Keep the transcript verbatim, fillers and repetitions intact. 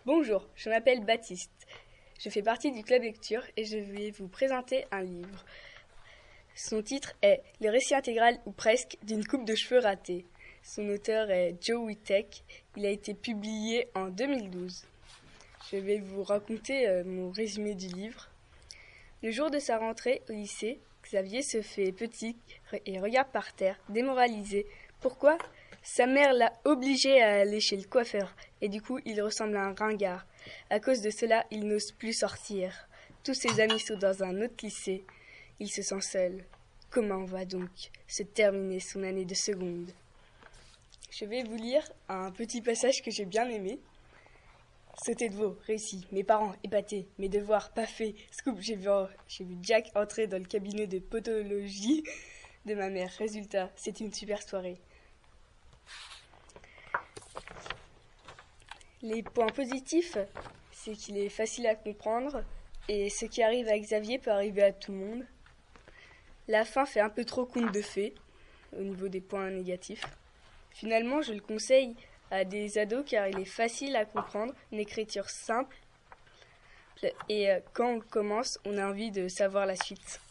Bonjour, je m'appelle Baptiste. Je fais partie du club lecture et je vais vous présenter un livre. Son titre est « Le récit intégral ou presque d'une coupe de cheveux ratée ». Son auteur est Joe Wittek. Il a été publié en deux mille douze. Je vais vous raconter euh, mon résumé du livre. Le jour de sa rentrée au lycée, Xavier se fait petit et regarde par terre, démoralisé. Pourquoi ? Sa mère l'a obligé à aller chez le coiffeur et du coup il ressemble à un ringard. À cause de cela, il n'ose plus sortir. Tous ses amis sont dans un autre lycée. Il se sent seul. Comment va donc se terminer son année de seconde ? Je vais vous lire un petit passage que j'ai bien aimé. Sautez de veau, réussi, mes parents épatés, mes devoirs pas faits. Scoop, j'ai vu, j'ai vu Jack entrer dans le cabinet de podologie de ma mère. Résultat, c'est une super soirée. Les points positifs, c'est qu'il est facile à comprendre et ce qui arrive à Xavier peut arriver à tout le monde. La fin fait un peu trop conte de fées au niveau des points négatifs. Finalement, je le conseille à des ados car il est facile à comprendre, une écriture simple et quand on commence, on a envie de savoir la suite.